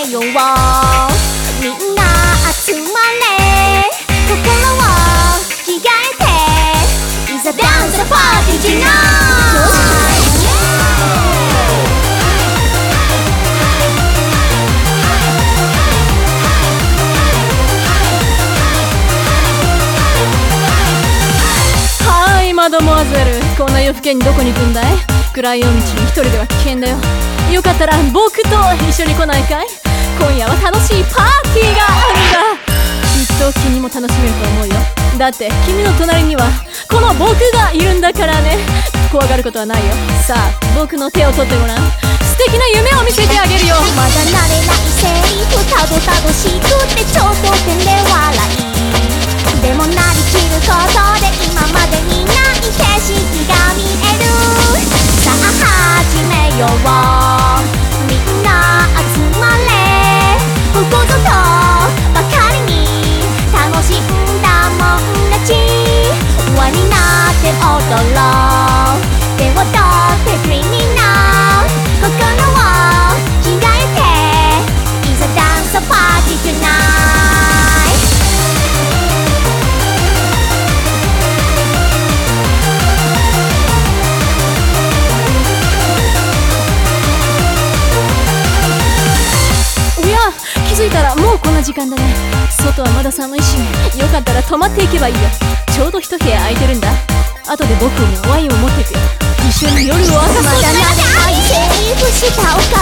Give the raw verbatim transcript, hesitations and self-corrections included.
めよう。みんな集まれ、心を着替えて、いざダンスパーティーじゃない。 はい、マドモアゼル、こんな夜更けにどこに行くんだい？暗い夜道に一人では危険だよ。よかったら僕と一緒に来ないかい？今夜は楽しいパーティーがあるんだ。きっと君も楽しめると思うよ。だって君の隣にはこの僕がいるんだからね。怖がることはないよ。さあ僕の手を取ってごらん。素敵な夢を見せてあげるよ。 まだ慣れないセリフ、たどたどしくてちょっと照れ笑い。でもなりきることで今までにない景色が見える。さあ始めよう。みんな集まれ、ここぞとばかりに楽しんだもん勝ち。輪になって踊ろう。手を取って Dreaming Now。 心を着替えて、いざダンスパーティー Tonight。 おや、気づいたらもうこんな時間だね。外はまだ寒いし、よかったら泊まっていけばいいよ。ちょうど一部屋空いてるんだ。後で僕にワインを持っていくよ。一緒に夜を明かそう。 まだ慣れないセリフ、舌を